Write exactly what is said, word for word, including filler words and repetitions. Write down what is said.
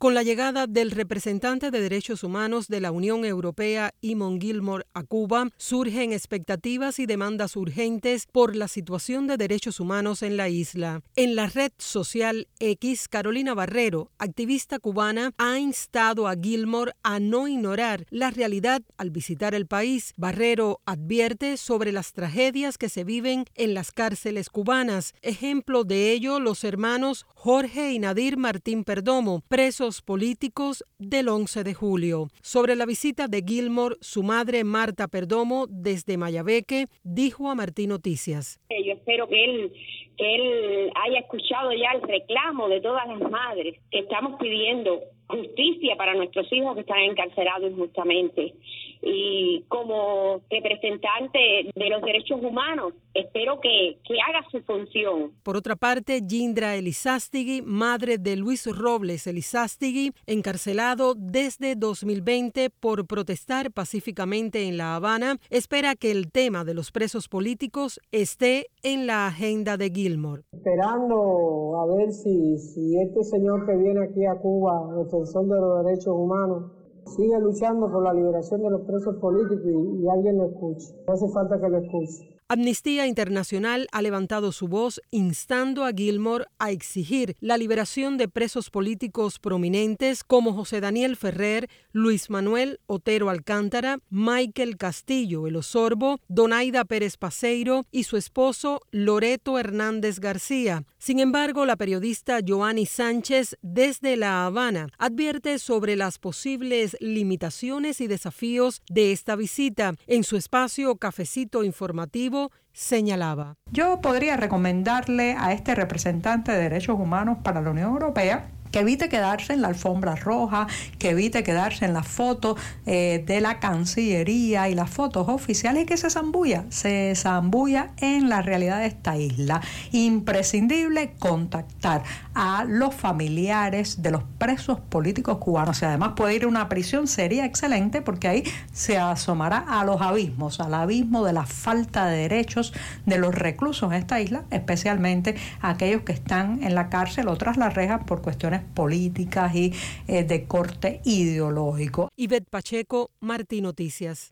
Con la llegada del representante de derechos humanos de la Unión Europea, Eamon Gilmore, a Cuba, surgen expectativas y demandas urgentes por la situación de derechos humanos en la isla. En la red social X, Carolina Barrero, activista cubana, ha instado a Gilmore a no ignorar la realidad al visitar el país. Barrero advierte sobre las tragedias que se viven en las cárceles cubanas. Ejemplo de ello, los hermanos Jorge y Nadir Martín Perdomo, presos políticos del once de julio. Sobre la visita de Gilmore, su madre Marta Perdomo, desde Mayabeque, dijo a Martín Noticias. Yo espero que él, que él haya escuchado ya el reclamo de todas las madres que estamos pidiendo justicia para nuestros hijos que están encarcelados injustamente. Y como representante de los derechos humanos, espero que, que haga su función. Por otra parte, Yindra Elizástegui, madre de Luis Robles Elizástegui, encarcelado desde dos mil veinte por protestar pacíficamente en La Habana, espera que el tema de los presos políticos esté en la agenda de Gilmore. Esperando a ver si, si este señor que viene aquí a Cuba, defensor de los derechos humanos, sigue luchando por la liberación de los presos políticos y, y alguien lo escuche. No hace falta que lo escuche. Amnistía Internacional ha levantado su voz instando a Gilmore a exigir la liberación de presos políticos prominentes como José Daniel Ferrer, Luis Manuel Otero Alcántara, Michael Castillo El Osorbo, Donaida Pérez Paseiro y su esposo Loreto Hernández García. Sin embargo, la periodista Joanny Sánchez, desde La Habana, advierte sobre las posibles limitaciones y desafíos de esta visita. En su espacio Cafecito Informativo, señalaba: Yo podría recomendarle a este representante de derechos humanos para la Unión Europea que evite quedarse en la alfombra roja, que evite quedarse en las fotos eh, de la Cancillería y las fotos oficiales y que se zambulla, se zambulla en la realidad de esta isla. Imprescindible contactar a los familiares de los presos políticos cubanos. Y además puede ir a una prisión, sería excelente porque ahí se asomará a los abismos, al abismo de la falta de derechos de los reclusos en esta isla, especialmente aquellos que están en la cárcel o tras las rejas por cuestiones políticas y eh, de corte ideológico. Ivette Pacheco, Martín Noticias.